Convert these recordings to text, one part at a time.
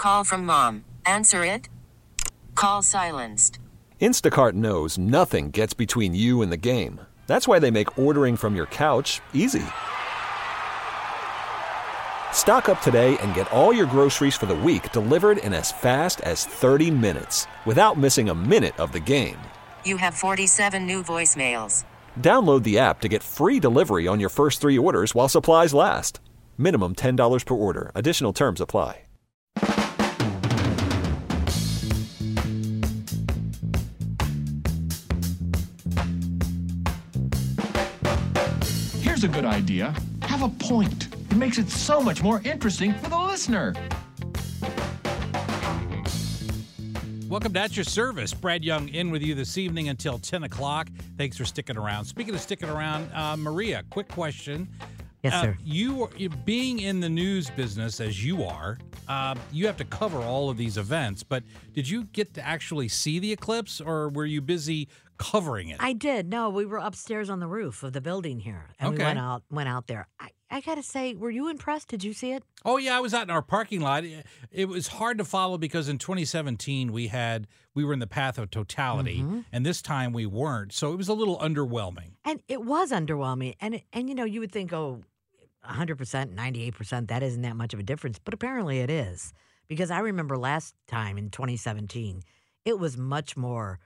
Call from mom. Answer it. Call silenced. Instacart knows nothing gets between you and the game. That's why they make ordering from your couch easy. Stock up today and get all your groceries for the week delivered in as fast as 30 minutes without missing a minute of the game. You have 47 new voicemails. Download the app to get free delivery on your first 3 orders while supplies last. Minimum $10 per order. Additional terms apply. Here's a good idea. Have a point. It makes it so much more interesting for the listener. Welcome to At Your Service. Brad Young in with you this evening until 10 o'clock. Thanks for sticking around. Speaking of sticking around, Maria, quick question. Yes, sir. You being in the news business as you are, you have to cover all of these events, but did you get to actually see the eclipse, or were you busy covering it? I did. No, we were upstairs on the roof of the building here, and we went out there. I got to say, were you impressed? Did you see it? Oh, yeah, I was out in our parking lot. It was hard to follow because in 2017 we were in the path of totality, and this time we weren't. So it was a little underwhelming. And it was underwhelming. And you know, you would think, 100%, 98%, that isn't that much of a difference. But apparently it is. Because I remember last time in 2017, it was much more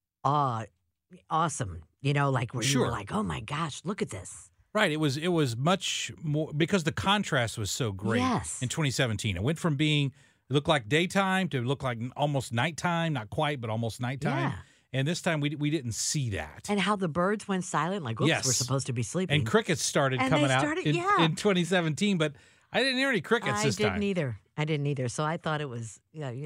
awesome. You know, like where you were like, oh my gosh, look at this. Right. It was much more because the contrast was so great in 2017. It went from it looked like daytime to look like almost nighttime, not quite, but almost nighttime. Yeah. And this time we didn't see that. And how the birds went silent, like, oops, we're supposed to be sleeping. And crickets started coming out in 2017 but I didn't hear any crickets this time. I didn't either. So I thought it was,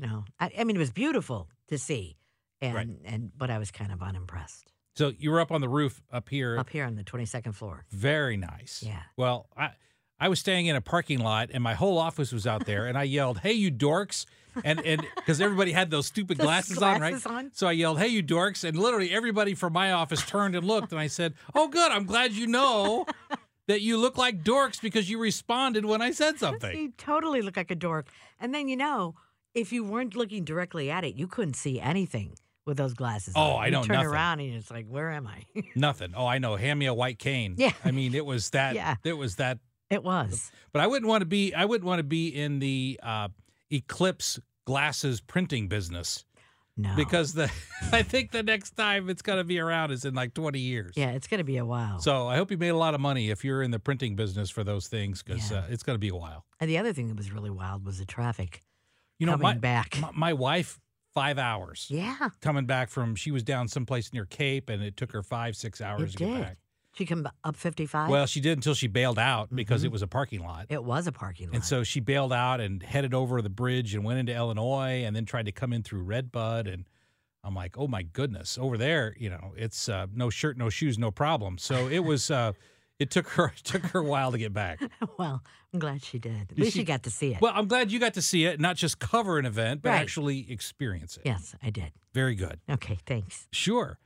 I mean, it was beautiful to see, but I was kind of unimpressed. So you were up on the roof up here. Up here on the 22nd floor. Very nice. Yeah. Well, I was staying in a parking lot, and my whole office was out there, and I yelled, "Hey, you dorks!" And because everybody had those stupid glasses on, right? So I yelled, "Hey, you dorks!" And literally everybody from my office turned and looked, and I said, "Oh, good. I'm glad you know that you look like dorks because you responded when I said something." You totally look like a dork. And then, if you weren't looking directly at it, you couldn't see anything with those glasses on. I know nothing. You turn nothing. around and it's like, where am I? Nothing. Oh, I know. Hand me a white cane. Yeah. I mean, it was that. Yeah. It was that. It was. But I wouldn't want to be in the Eclipse glasses printing business. No. Because I think the next time it's going to be around is in like 20 years. Yeah, it's going to be a while. So I hope you made a lot of money if you're in the printing business for those things, because it's going to be a while. And the other thing that was really wild was the traffic coming back. My wife, 5 hours. Yeah. Coming back she was down someplace near Cape, and it took her 5-6 hours to get back. She come up 55? Well, she did until she bailed out because it was a parking lot. It was a parking lot. And so she bailed out and headed over the bridge and went into Illinois and then tried to come in through Redbud. And I'm like, oh, my goodness. Over there, it's no shirt, no shoes, no problem. So it was it took her a while to get back. Well, I'm glad she did. At least she got to see it. Well, I'm glad you got to see it, not just cover an event, but actually experience it. Yes, I did. Very good. Okay, thanks. Sure.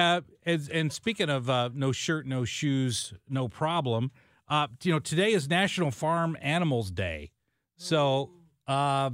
And speaking of no shirt, no shoes, no problem, today is National Farm Animals Day. So, I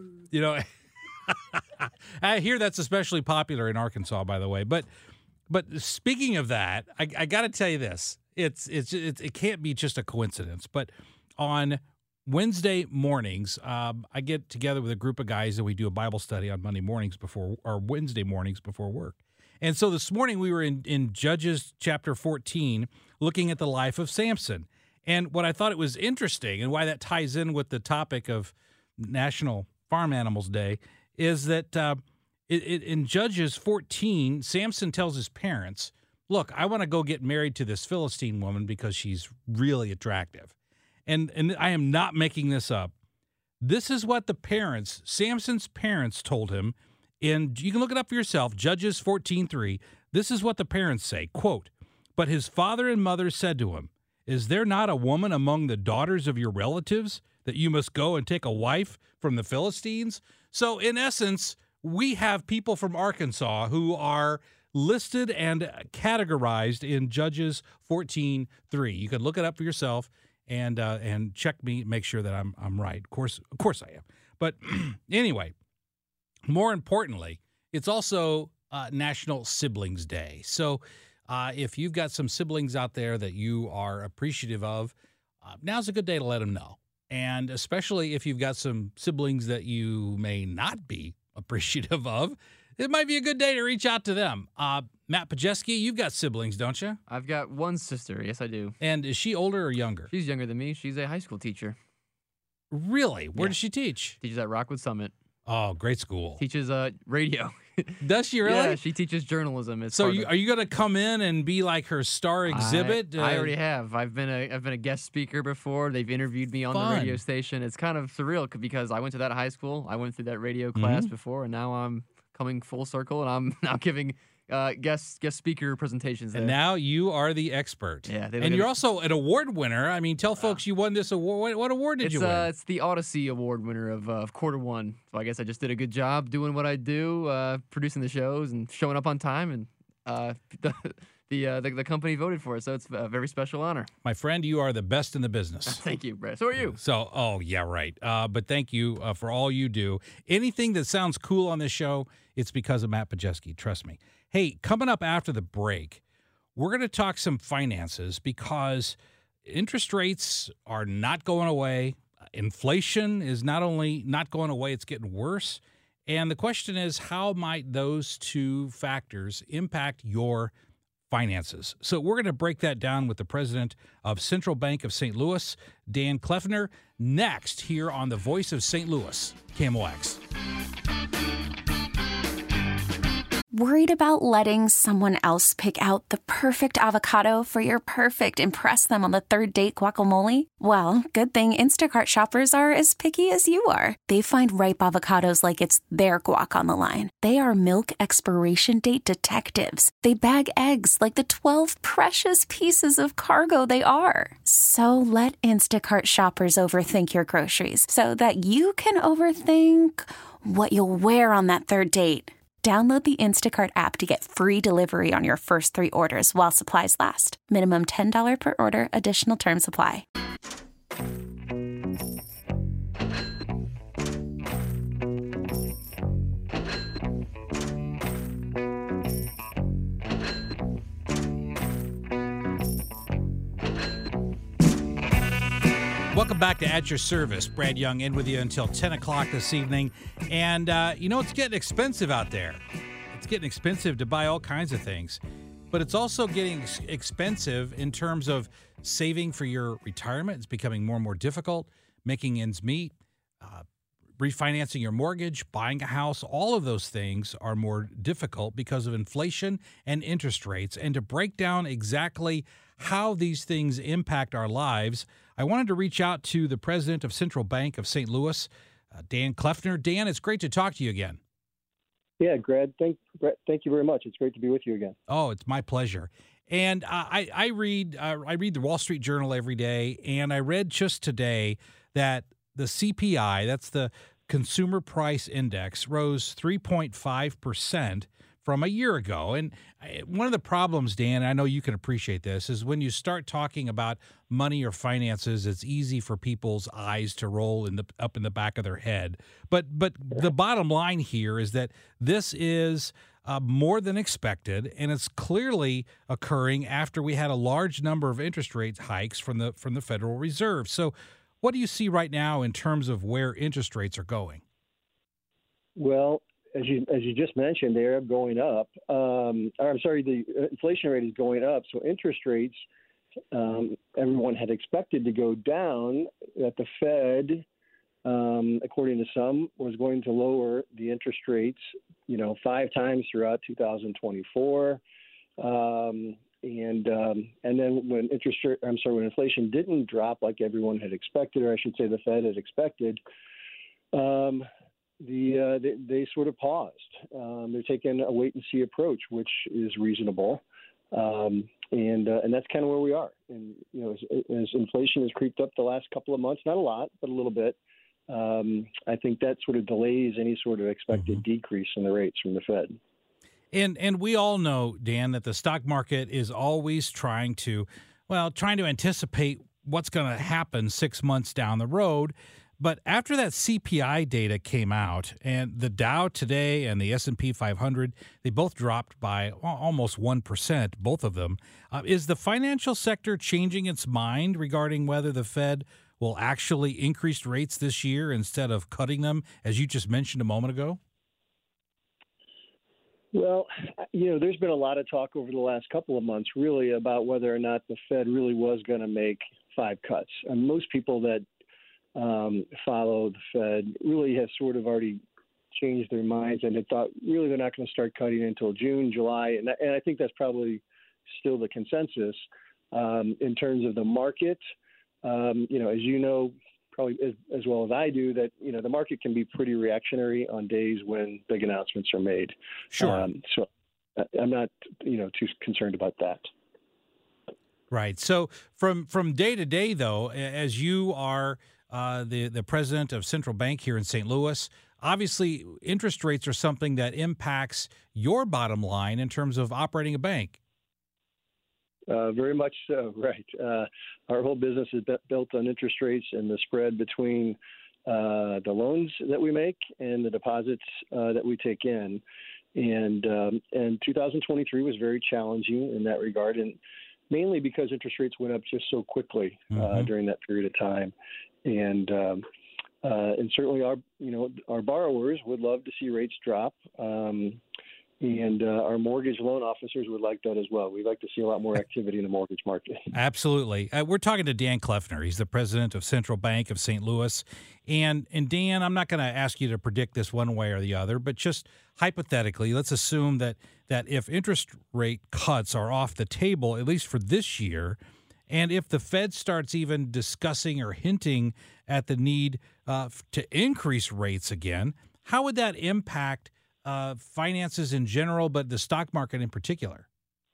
hear that's especially popular in Arkansas, by the way. But speaking of that, I got to tell you this. It can't be just a coincidence. But on Wednesday mornings, I get together with a group of guys and we do a Bible study on Wednesday mornings before work. And so this morning we were in Judges chapter 14 looking at the life of Samson. And what I thought it was interesting and why that ties in with the topic of National Farm Animals Day is that in Judges 14, Samson tells his parents, look, I want to go get married to this Philistine woman because she's really attractive. And I am not making this up. This is what Samson's parents told him. And you can look it up for yourself, Judges 14:3. This is what the parents say, quote, "But his father and mother said to him, 'Is there not a woman among the daughters of your relatives that you must go and take a wife from the Philistines?'" So in essence, we have people from Arkansas who are listed and categorized in Judges 14:3. You can look it up for yourself and check me, make sure that I'm right. Of course I am. But anyway, more importantly, it's also National Siblings Day. So if you've got some siblings out there that you are appreciative of, now's a good day to let them know. And especially if you've got some siblings that you may not be appreciative of, it might be a good day to reach out to them. Matt Pajeski, you've got siblings, don't you? I've got one sister. Yes, I do. And is she older or younger? She's younger than me. She's a high school teacher. Really? Where Yeah. does she teach? Teaches at Rockwood Summit. Oh, great school. Teaches radio. Does she really? Yeah, she teaches journalism. It's So part of- are you going to come in and be like her star exhibit? I already have. I've been a guest speaker before. They've interviewed me on the radio Fun. station. It's kind of surreal because I went to that high school. I went through that radio Mm-hmm. class before, and now I'm coming full circle, and I'm now giving guest speaker presentations there. And now you are the expert. Yeah, they and look at you're it- also an award winner. I mean, tell folks you won this award. What award did it's you win? it's the Odyssey Award winner of Q1. So I guess I just did a good job doing what I do, producing the shows and showing up on time, and the company voted for it. So it's a very special honor. My friend, you are the best in the business. Thank you, Brett. So are you. So, oh, yeah, right. But thank you for all you do. Anything that sounds cool on this show, it's because of Matt Pajeski. Trust me. Hey, coming up after the break, we're going to talk some finances because interest rates are not going away. Inflation is not only not going away, it's getting worse. And the question is, how might those two factors impact your finances? So we're going to break that down with the president of Central Bank of St. Louis, Dan Kleffner, next here on The Voice of St. Louis, KMOX. Worried about letting someone else pick out the perfect avocado for your perfect impress them on the third date guacamole? Well, good thing Instacart shoppers are as picky as you are. They find ripe avocados like it's their guac on the line. They are milk expiration date detectives. They bag eggs like the 12 precious pieces of cargo they are. So let Instacart shoppers overthink your groceries so that you can overthink what you'll wear on that third date. Download the Instacart app to get free delivery on your first 3 orders while supplies last. Minimum $10 per order. Additional terms apply. Welcome back to At Your Service. Brad Young in with you until 10 o'clock this evening. And, it's getting expensive out there. It's getting expensive to buy all kinds of things. But it's also getting expensive in terms of saving for your retirement. It's becoming more and more difficult, making ends meet, refinancing your mortgage, buying a house. All of those things are more difficult because of inflation and interest rates. And to break down exactly how these things impact our lives, I wanted to reach out to the president of Central Bank of St. Louis, Dan Kleffner. Dan, it's great to talk to you again. Yeah, Brett, thank you very much. It's great to be with you again. Oh, it's my pleasure. And I read the Wall Street Journal every day, and I read just today that the CPI, that's the Consumer Price Index, rose 3.5% from a year ago. And one of the problems, Dan, I know you can appreciate this, is when you start talking about money or finances, it's easy for people's eyes to roll up in the back of their head. But the bottom line here is that this is more than expected, and it's clearly occurring after we had a large number of interest rate hikes from the Federal Reserve. So what do you see right now in terms of where interest rates are going? Well, as you just mentioned, they're going up. The inflation rate is going up. So interest rates, everyone had expected to go down. That the Fed, according to some, was going to lower the interest rates, 5 times throughout 2024. And then when when inflation didn't drop like everyone had expected, or I should say the Fed had expected, they sort of paused. They're taking a wait and see approach, which is reasonable, and that's kind of where we are. And as inflation has creeped up the last couple of months, not a lot, but a little bit, I think that sort of delays any sort of expected decrease in the rates from the Fed. And we all know, Dan, that the stock market is always trying to anticipate what's going to happen 6 months down the road. But after that CPI data came out, and the Dow today and the S&P 500, they both dropped by almost 1%, both of them. Is the financial sector changing its mind regarding whether the Fed will actually increase rates this year instead of cutting them, as you just mentioned a moment ago? Well, there's been a lot of talk over the last couple of months, really, about whether or not the Fed really was going to make 5 cuts. And most people that follow the Fed really have sort of already changed their minds and had thought really they're not going to start cutting until June, July. And I think that's probably still the consensus in terms of the market. As you know, probably as well as I do, that, the market can be pretty reactionary on days when big announcements are made. Sure. So I'm not, too concerned about that. Right. So from day to day, though, as you are the president of Central Bank here in St. Louis, obviously interest rates are something that impacts your bottom line in terms of operating a bank. Very much so, right. Our whole business is built on interest rates and the spread between the loans that we make and the deposits that we take in. And 2023 was very challenging in that regard, and mainly because interest rates went up just so quickly during that period of time. And certainly our borrowers would love to see rates drop. And our mortgage loan officers would like that as well. We'd like to see a lot more activity in the mortgage market. Absolutely. We're talking to Dan Kleffner. He's the president of Central Bank of St. Louis. And Dan, I'm not going to ask you to predict this one way or the other, but just hypothetically, let's assume that if interest rate cuts are off the table, at least for this year, and if the Fed starts even discussing or hinting at the need to increase rates again, how would that impact finances in general, but the stock market in particular?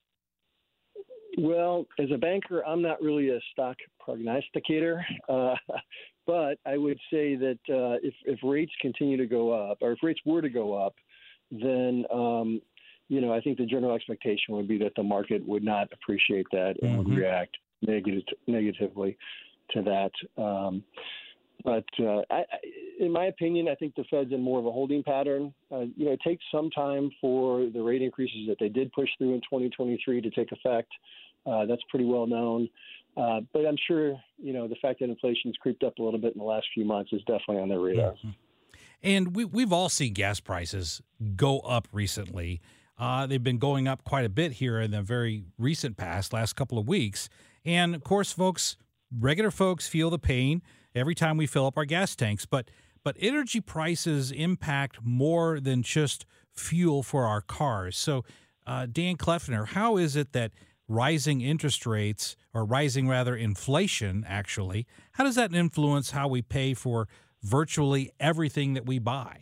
Well, as a banker, I'm not really a stock prognosticator, but I would say that if rates continue to go up, or if rates were to go up, then I think the general expectation would be that the market would not appreciate that and would react negatively to that. But in my opinion, I think the Fed's in more of a holding pattern. It takes some time for the rate increases that they did push through in 2023 to take effect. That's pretty well known. But I'm sure, the fact that inflation's creeped up a little bit in the last few months is definitely on their radar. Mm-hmm. And we've all seen gas prices go up recently. They've been going up quite a bit here in the very recent past, last couple of weeks. And, of course, regular folks feel the pain every time we fill up our gas tanks. But energy prices impact more than just fuel for our cars. So, Dan Kleffner, how is it that rising interest rates, or rising rather inflation, actually, how does that influence how we pay for virtually everything that we buy?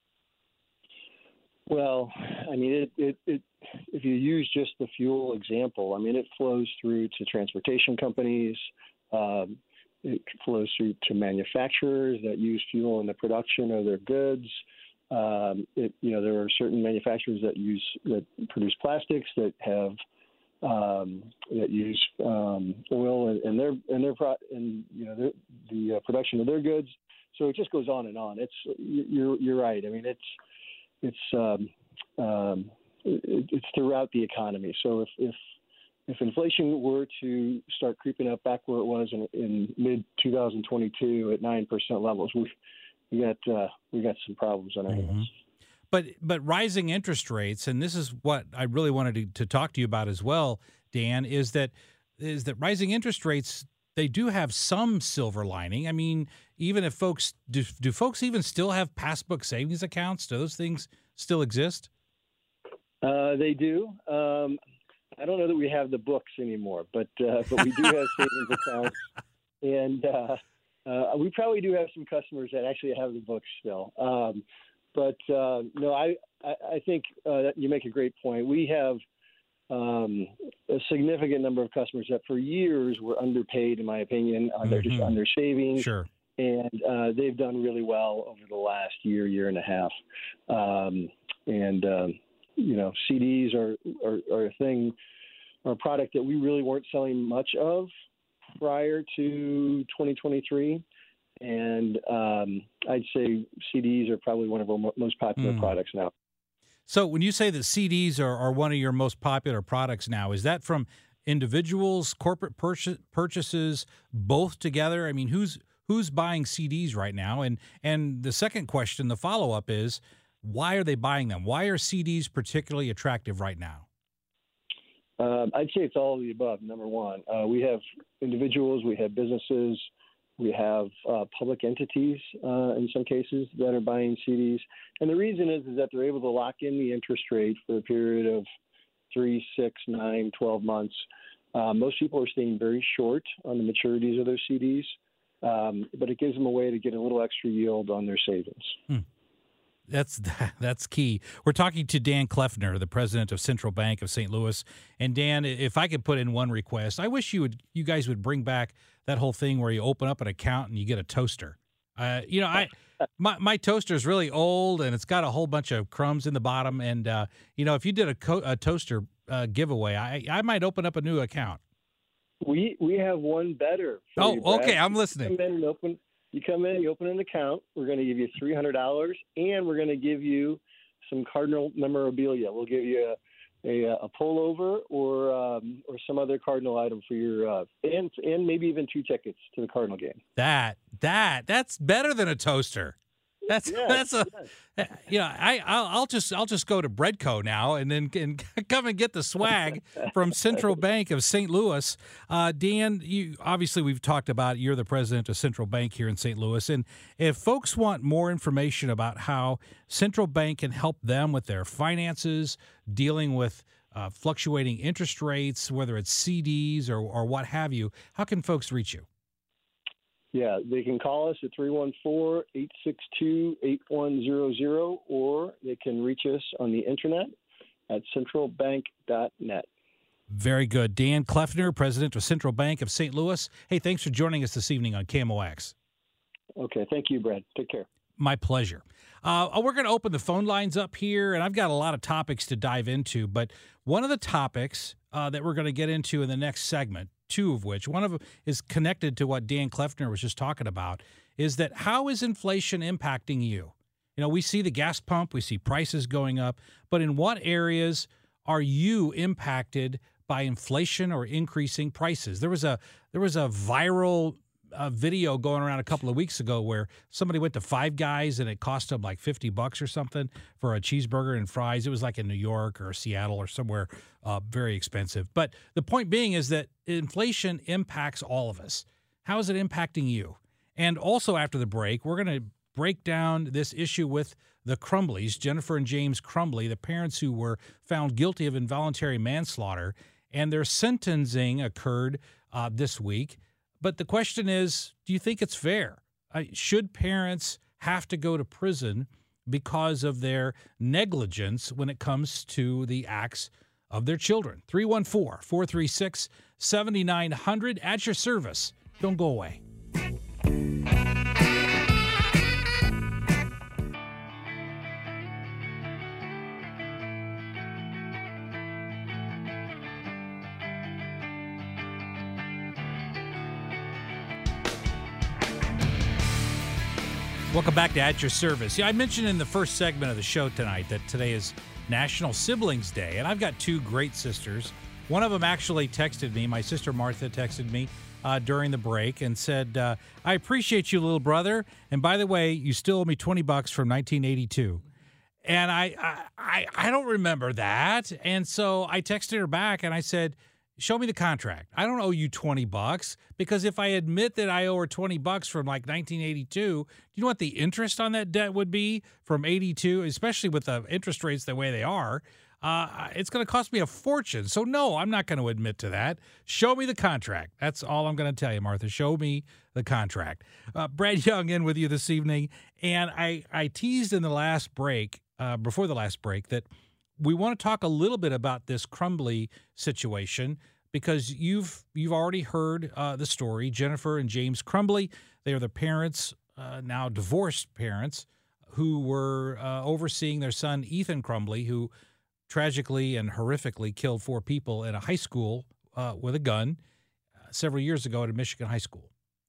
Well, I mean, it if you use just the fuel example, I mean, it flows through to transportation companies. It flows through to manufacturers that use fuel in the production of their goods. There are certain manufacturers that produce plastics that have that use oil in the production of their goods. So it just goes on and on. You're right. I mean, it's throughout the economy. So if inflation were to start creeping up back where it was in mid 2022 at 9% levels, we got some problems on our hands. But rising interest rates, and this is what I really wanted to talk to you about as well, Dan, is that rising interest rates, they do have some silver lining. I mean, even if folks do folks even still have passbook savings accounts? Do those things still exist? They do. I don't know that we have the books anymore, but we do have savings accounts, and we probably do have some customers that actually have the books still. But no, I think that you make a great point. We have a significant number of customers that for years were underpaid, in my opinion, on their savings. Sure. And they've done really well over the last year and a half. CDs are a thing, or a product that we really weren't selling much of prior to 2023. and I'd say CDs are probably one of our most popular products now. So when you say that CDs are one of your most popular products now, is that from individuals, corporate purchases, both together? I mean, who's buying CDs right now? And the second question, the follow-up is, why are they buying them? Why are CDs particularly attractive right now? I'd say it's all of the above, number one. We have individuals, we have businesses, we have public entities in some cases that are buying CDs. And the reason is that they're able to lock in the interest rate for a period of 3, 6, 9, 12 months. Most people are staying very short on the maturities of their CDs, but it gives them a way to get a little extra yield on their savings. That's key. We're talking to Dan Kleffner, the president of Central Bank of St. Louis. And Dan, if I could put in one request, I wish you guys would bring back that whole thing where you open up an account and you get a toaster. My toaster is really old and it's got a whole bunch of crumbs in the bottom. And if you did a toaster giveaway, I might open up a new account. We have one better. For you, Brad. Okay, I'm listening. You come in, you open an account. We're going to give you $300, and we're going to give you some Cardinal memorabilia. We'll give you a pullover or some other Cardinal item for your and maybe even 2 tickets to the Cardinal game. That's better than a toaster. I'll just go to Breadco now and then come and get the swag from Central Bank of St. Louis. Dan, we've talked about you're the president of Central Bank here in St. Louis, and if folks want more information about how Central Bank can help them with their finances, dealing with fluctuating interest rates, whether it's CDs or what have you, how can folks reach you? Yeah, they can call us at 314-862-8100, or they can reach us on the internet at centralbank.net. Very good. Dan Kleffner, president of Central Bank of St. Louis. Hey, thanks for joining us this evening on KMOX. Okay, thank you, Brad. Take care. My pleasure. We're going to open the phone lines up here, and I've got a lot of topics to dive into, but one of the topics that we're going to get into in the next segment, 2 of which, one of them is connected to what Dan Kleffner was just talking about, is that how is inflation impacting you? We see the gas pump, we see prices going up, but in what areas are you impacted by inflation or increasing prices? There was a viral video going around a couple of weeks ago where somebody went to Five Guys and it cost them like $50 or something for a cheeseburger and fries. It was like in New York or Seattle or somewhere very expensive. But the point being is that inflation impacts all of us. How is it impacting you? And also after the break, we're going to break down this issue with the Crumbleys, Jennifer and James Crumbley, the parents who were found guilty of involuntary manslaughter, and their sentencing occurred this week. But the question is, do you think it's fair? Should parents have to go to prison because of their negligence when it comes to the acts of their children? 314-436-7900 at your service. Don't go away. Welcome back to At Your Service. Yeah, I mentioned in the first segment of the show tonight that today is National Siblings Day, and I've got 2 great sisters. One of them actually texted me. My sister Martha texted me during the break and said, I appreciate you, little brother. And by the way, you still owe me $20 from 1982. And I don't remember that. And so I texted her back and I said, show me the contract. I don't owe you $20 because if I admit that I owe her $20 from like 1982, do you know what the interest on that debt would be from 82, especially with the interest rates the way they are? It's going to cost me a fortune. So no, I'm not going to admit to that. Show me the contract. That's all I'm going to tell you, Martha. Show me the contract. Brad Young in with you this evening. And I teased in the last break, before the last break, that we want to talk a little bit about this Crumbley situation because you've already heard the story. Jennifer and James Crumbley, they are the parents, now divorced parents, who were overseeing their son Ethan Crumbley, who tragically and horrifically killed 4 people in a high school with a gun several years ago at a Michigan high school.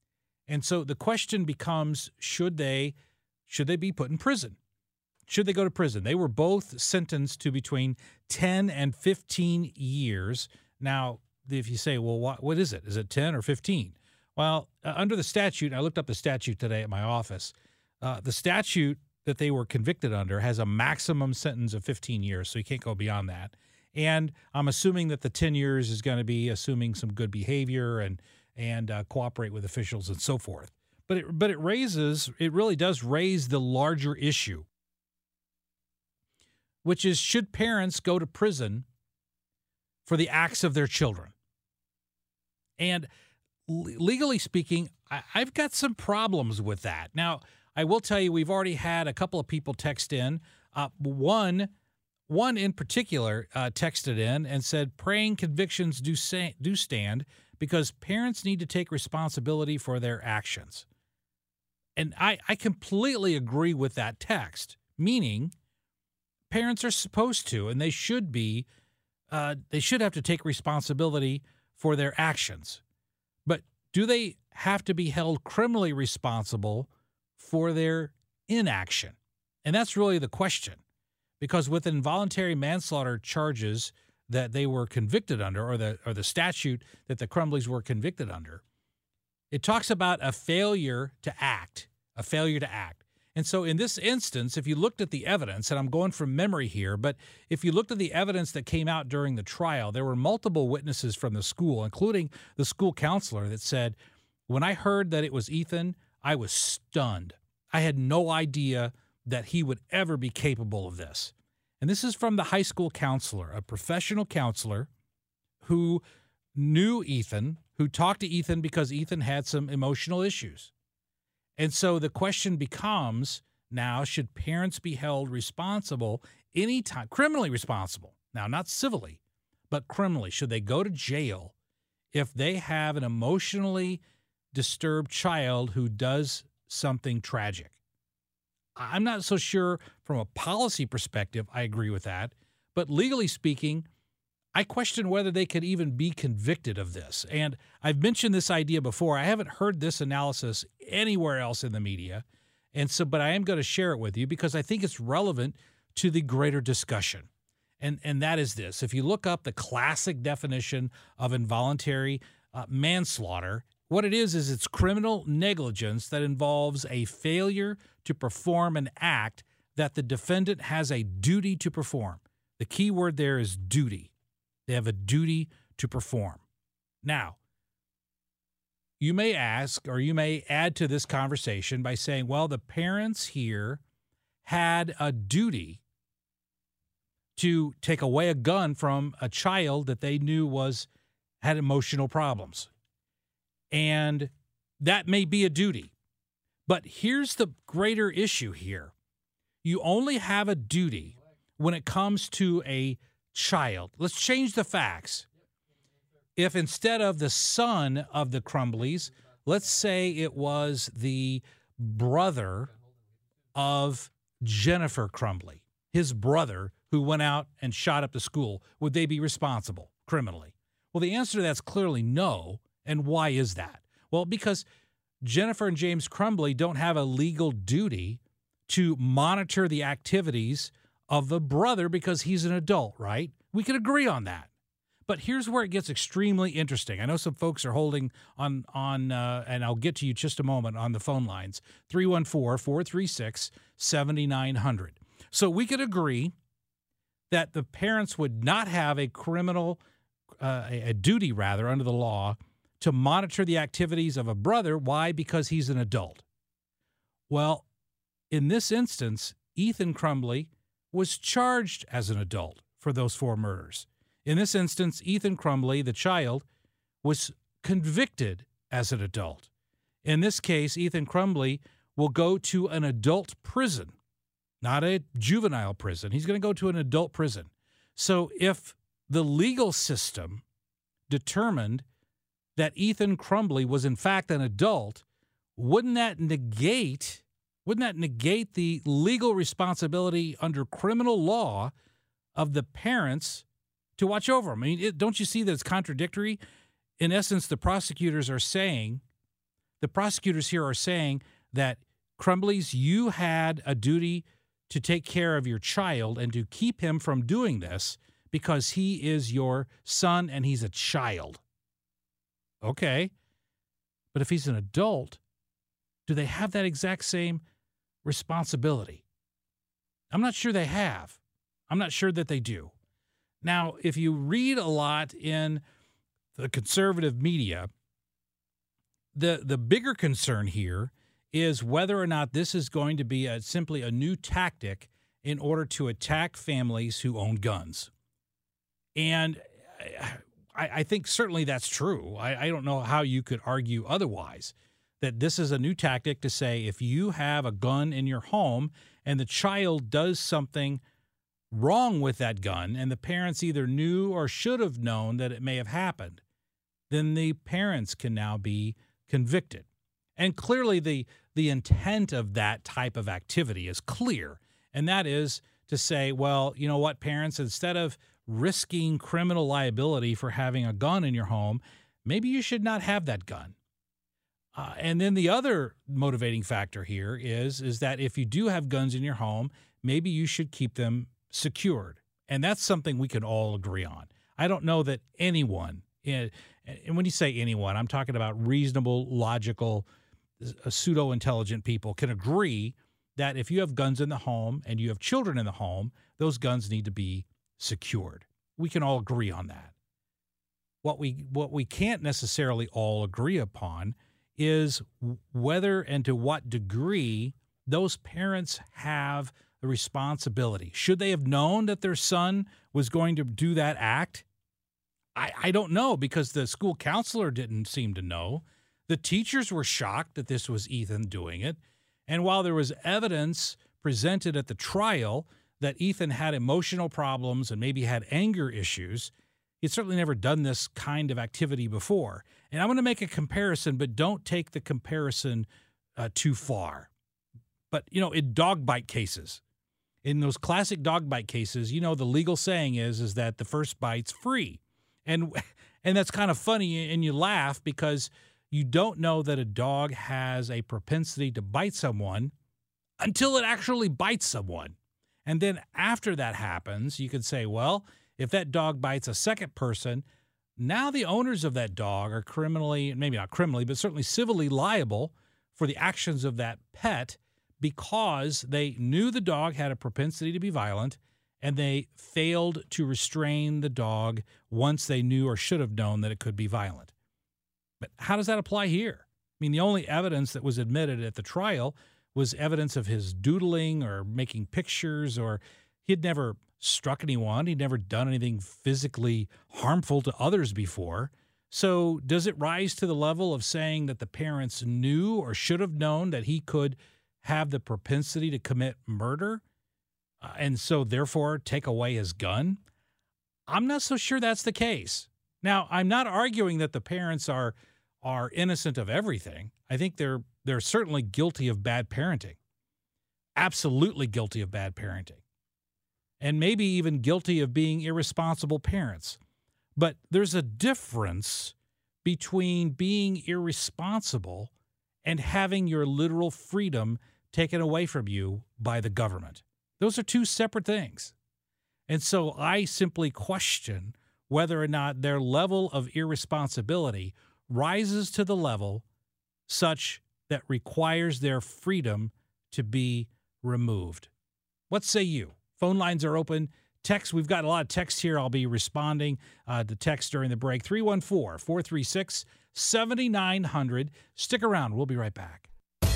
And so the question becomes, should they be put in prison? Should they go to prison? They were both sentenced to between 10 and 15 years. Now, if you say, well, what is it? Is it 10 or 15? Well, under the statute, I looked up the statute today at my office. The statute that they were convicted under has a maximum sentence of 15 years, so you can't go beyond that. And I'm assuming that the 10 years is going to be assuming some good behavior and cooperate with officials and so forth. But it really does raise the larger issue, which is, should parents go to prison for the acts of their children? And legally speaking, I've got some problems with that. Now, I will tell you, we've already had a couple of people text in. One in particular texted in and said, praying convictions do stand because parents need to take responsibility for their actions. And I completely agree with that text, meaning parents are supposed to, and they should have to take responsibility for their actions. But do they have to be held criminally responsible for their inaction? And that's really the question. Because with involuntary manslaughter charges that they were convicted under, or the statute that the Crumbleys were convicted under, it talks about a failure to act. And so in this instance, if you looked at the evidence, and I'm going from memory here, but if you looked at the evidence that came out during the trial, there were multiple witnesses from the school, including the school counselor, that said, when I heard that it was Ethan, I was stunned. I had no idea that he would ever be capable of this. And this is from the high school counselor, a professional counselor who knew Ethan, who talked to Ethan because Ethan had some emotional issues. And so the question becomes now, should parents be held responsible anytime, criminally responsible? Now, not civilly, but criminally. Should they go to jail if they have an emotionally disturbed child who does something tragic? I'm not so sure from a policy perspective I agree with that, but legally speaking, I question whether they could even be convicted of this. And I've mentioned this idea before. I haven't heard this analysis anywhere else in the media. But I am going to share it with you because I think it's relevant to the greater discussion. And that is this. If you look up the classic definition of involuntary manslaughter, what it is it's criminal negligence that involves a failure to perform an act that the defendant has a duty to perform. The key word there is duty. They have a duty to perform. Now, you may ask, or you may add to this conversation by saying, well, the parents here had a duty to take away a gun from a child that they knew had emotional problems. And that may be a duty. But here's the greater issue here. You only have a duty when it comes to a child. Let's change the facts. If instead of the son of the Crumbleys, let's say it was the brother of Jennifer Crumbly, his brother who went out and shot up the school, would they be responsible criminally? Well, the answer to that's clearly no. And why is that? Well, because Jennifer and James Crumbly don't have a legal duty to monitor the activities of the brother because he's an adult, right? We can agree on that. But here's where it gets extremely interesting. I know some folks are holding on, and I'll get to you just a moment on the phone lines, 314-436-7900. So we could agree that the parents would not have a duty under the law to monitor the activities of a brother. Why? Because he's an adult. Well, in this instance, Ethan Crumbly was charged as an adult for those 4 murders. In this instance, Ethan Crumbly, the child, was convicted as an adult. In this case, Ethan Crumbly will go to an adult prison, not a juvenile prison. He's going to go to an adult prison. So if the legal system determined that Ethan Crumbly was in fact an adult, wouldn't that negate the legal responsibility under criminal law of the parents to watch over him? I mean, don't you see that it's contradictory? In essence, the prosecutors are saying The prosecutors here are saying that, Crumblies, you had a duty to take care of your child and to keep him from doing this because he is your son and he's a child. Okay. But if he's an adult, do they have that exact same responsibility? I'm not sure they have. I'm not sure that they do. Now, if you read a lot in the conservative media, the bigger concern here is whether or not this is going to be simply a new tactic in order to attack families who own guns. And I think certainly that's true. I don't know how you could argue otherwise, that this is a new tactic to say if you have a gun in your home and the child does something wrong with that gun and the parents either knew or should have known that it may have happened, then the parents can now be convicted. And clearly the intent of that type of activity is clear, and that is to say, well, you know what, parents, instead of risking criminal liability for having a gun in your home, maybe you should not have that gun. And then the other motivating factor here is that if you do have guns in your home, maybe you should keep them secured. And that's something we can all agree on. I don't know that anyone, and when you say anyone, I'm talking about reasonable, logical, pseudo-intelligent people can agree that if you have guns in the home and you have children in the home, those guns need to be secured. We can all agree on that. What we can't necessarily all agree upon is whether and to what degree those parents have the responsibility. Should they have known that their son was going to do that act? I don't know, because the school counselor didn't seem to know. The teachers were shocked that this was Ethan doing it. And while there was evidence presented at the trial that Ethan had emotional problems and maybe had anger issues, he'd certainly never done this kind of activity before. And I'm going to make a comparison, but don't take the comparison too far. But, in dog bite cases, in those classic dog bite cases, the legal saying is that the first bite's free. And that's kind of funny, and you laugh because you don't know that a dog has a propensity to bite someone until it actually bites someone. And then after that happens, you can say, well, if that dog bites a second person, now the owners of that dog are criminally, maybe not criminally, but certainly civilly liable for the actions of that pet because they knew the dog had a propensity to be violent and they failed to restrain the dog once they knew or should have known that it could be violent. But how does that apply here? I mean, the only evidence that was admitted at the trial was evidence of his doodling or making pictures, or he'd never struck anyone. He'd never done anything physically harmful to others before. So does it rise to the level of saying that the parents knew or should have known that he could have the propensity to commit murder and so therefore take away his gun? I'm not so sure that's the case. Now, I'm not arguing that the parents are innocent of everything. I think they're certainly guilty of bad parenting. Absolutely guilty of bad parenting. And maybe even guilty of being irresponsible parents. But there's a difference between being irresponsible and having your literal freedom taken away from you by the government. Those are two separate things. And so I simply question whether or not their level of irresponsibility rises to the level such that requires their freedom to be removed. What say you? Phone lines are open. Text, we've got a lot of text here. I'll be responding to text during the break. 314-436-7900. Stick around. We'll be right back.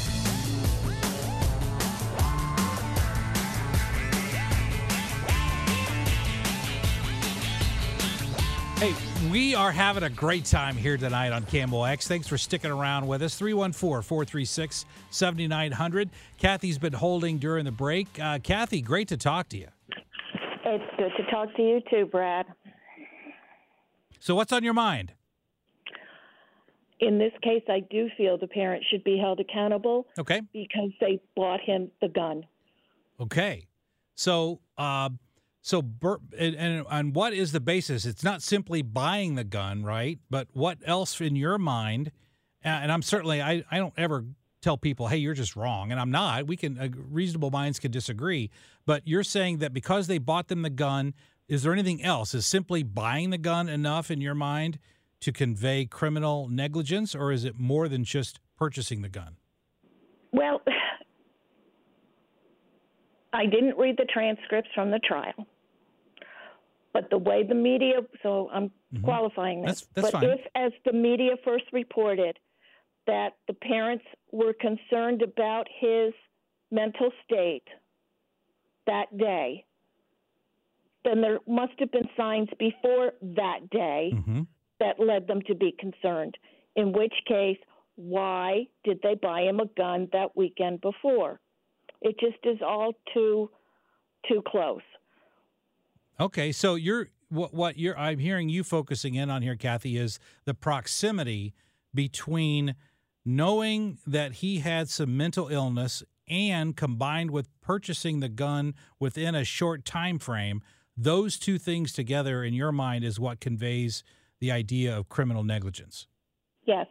Hey, we are having a great time here tonight on KMOX. Thanks for sticking around with us. 314-436-7900. Kathy's been holding during the break. Kathy, great to talk to you. It's good to talk to you too, Brad. So what's on your mind? In this case, I do feel the parent should be held accountable. Okay. Because they bought him the gun. Okay. So, and what is the basis? It's not simply buying the gun, right? But what else in your mind And I'm certainly, I don't ever tell people, hey, you're just wrong. And I'm not. Reasonable minds can disagree. But you're saying that because they bought them the gun, is there anything else? Is simply buying the gun enough in your mind to convey criminal negligence, or is it more than just purchasing the gun? Well, I didn't read the transcripts from the trial. But the way the media, so I'm qualifying this. That's but fine. if, as the media first reported, that the parents were concerned about his mental state that day, then there must have been signs before that day that led them to be concerned. In which case, why did they buy him a gun that weekend before? It just is all too close. Okay, so I'm hearing you focusing in on here, Kathy, is the proximity between knowing that he had some mental illness and combined with purchasing the gun within a short time frame. Those two things together in your mind is what conveys the idea of criminal negligence. Yes.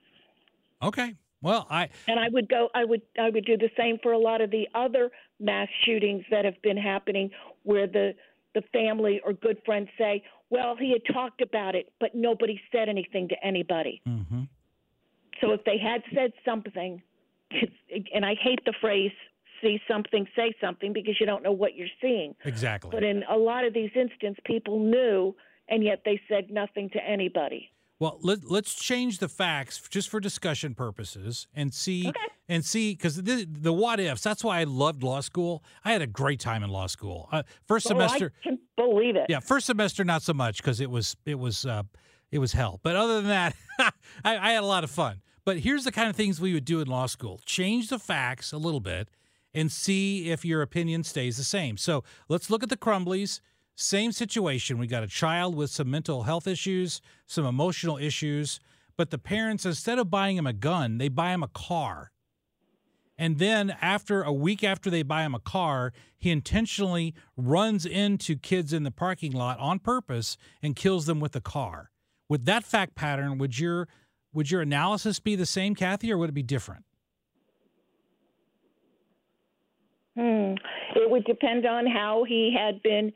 Okay. Well, I would do the same for a lot of the other mass shootings that have been happening where the family or good friends say, well, he had talked about it, but nobody said anything to anybody. Mm-hmm. So if they had said something, and I hate the phrase, see something, say something, because you don't know what you're seeing. Exactly. But in a lot of these instances, people knew, and yet they said nothing to anybody. Well, let's change the facts just for discussion purposes and see, because the what ifs. That's why I loved law school. I had a great time in law school. First semester, I can believe it. Yeah, first semester not so much because it was hell. But other than that, I had a lot of fun. But here's the kind of things we would do in law school: change the facts a little bit and see if your opinion stays the same. So let's look at the Crumbleys. Same situation. We got a child with some mental health issues, some emotional issues, but the parents, instead of buying him a gun, they buy him a car. And then a week after they buy him a car, he intentionally runs into kids in the parking lot on purpose and kills them with the car. With that fact pattern, would your analysis be the same, Kathy, or would it be different? It would depend on how he had been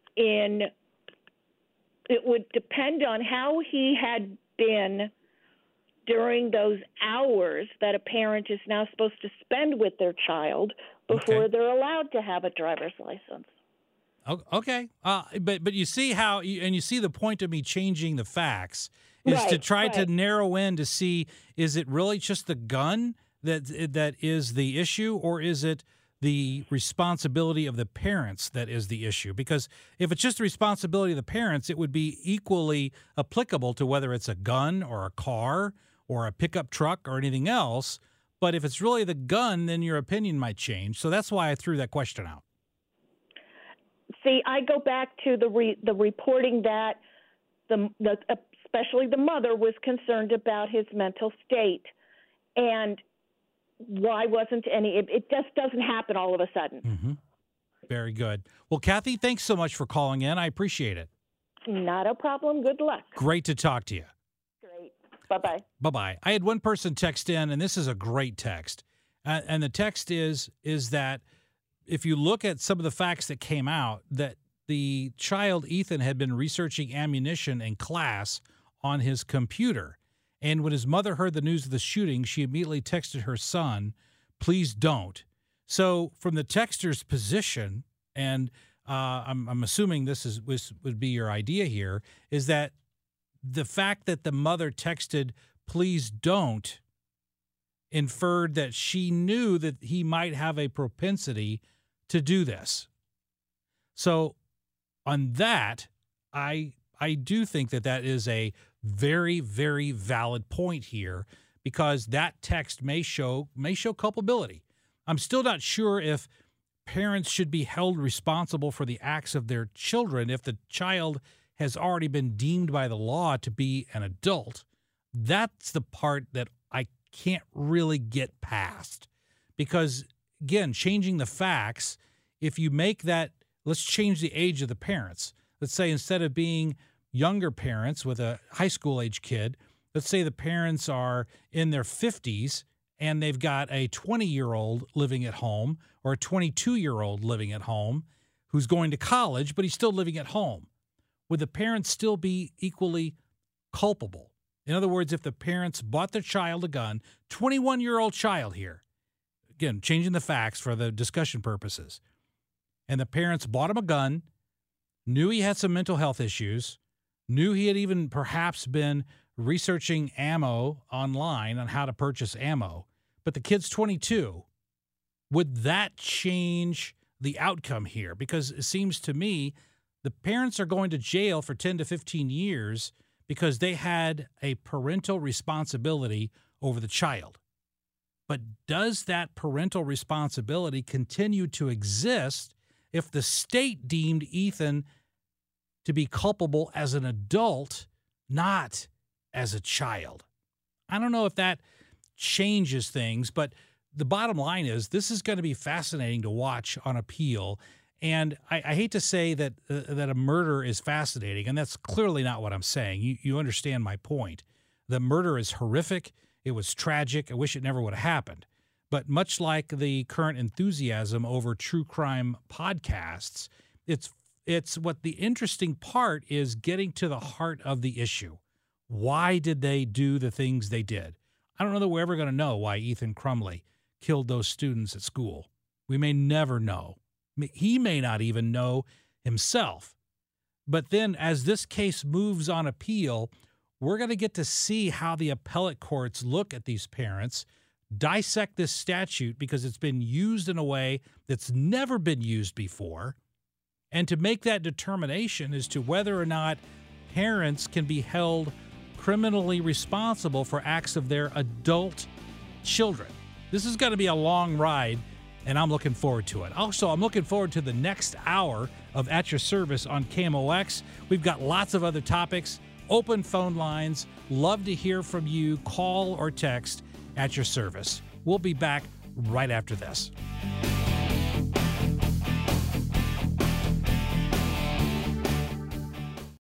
it would depend on how he had been during those hours that a parent is now supposed to spend with their child before they're allowed to have a driver's license. Okay. But you see you see the point of me changing the facts is to try to narrow in to see, is it really just the gun that is the issue, or is it the responsibility of the parents that is the issue? Because if it's just the responsibility of the parents, it would be equally applicable to whether it's a gun or a car or a pickup truck or anything else. But if it's really the gun, then your opinion might change. So that's why I threw that question out. See, I go back to the reporting that especially the mother was concerned about his mental state, and why wasn't any? It just doesn't happen all of a sudden. Mm-hmm. Very good. Well, Kathy, thanks so much for calling in. I appreciate it. Not a problem. Good luck. Great to talk to you. Great. Bye-bye. Bye-bye. I had one person text in, and this is a great text. And the text is that if you look at some of the facts that came out, that the child, Ethan, had been researching ammunition in class on his computer. And when his mother heard the news of the shooting, she immediately texted her son, please don't. So from the texter's position, and I'm assuming this would be your idea here, is that the fact that the mother texted, please don't, inferred that she knew that he might have a propensity to do this. So on that, I do think that is a very, very valid point here, because that text may show culpability. I'm still not sure if parents should be held responsible for the acts of their children if the child has already been deemed by the law to be an adult. That's the part that I can't really get past, because, again, changing the facts, if you make that, let's change the age of the parents. Let's say instead of being younger parents with a high school age kid, let's say the parents are in their 50s and they've got a 20-year-old living at home or a 22-year-old living at home who's going to college, but he's still living at home. Would the parents still be equally culpable? In other words, if the parents bought their child a gun, 21-year-old child here, again, changing the facts for the discussion purposes, and the parents bought him a gun, knew he had some mental health issues, knew he had even perhaps been researching ammo online on how to purchase ammo, but the kid's 22, would that change the outcome here? Because it seems to me the parents are going to jail for 10 to 15 years because they had a parental responsibility over the child. But does that parental responsibility continue to exist if the state deemed Ethan to be culpable as an adult, not as a child? I don't know if that changes things, but the bottom line is this is going to be fascinating to watch on appeal. And I hate to say that that a murder is fascinating, and that's clearly not what I'm saying. You understand my point. The murder is horrific. It was tragic. I wish it never would have happened. But much like the current enthusiasm over true crime podcasts, it's what the interesting part is getting to the heart of the issue. Why did they do the things they did? I don't know that we're ever going to know why Ethan Crumley killed those students at school. We may never know. He may not even know himself. But then as this case moves on appeal, we're going to get to see how the appellate courts look at these parents, dissect this statute because it's been used in a way that's never been used before, and to make that determination as to whether or not parents can be held criminally responsible for acts of their adult children. This is going to be a long ride, and I'm looking forward to it. Also, I'm looking forward to the next hour of At Your Service on KMOX. We've got lots of other topics, open phone lines. Love to hear from you. Call or text At Your Service. We'll be back right after this.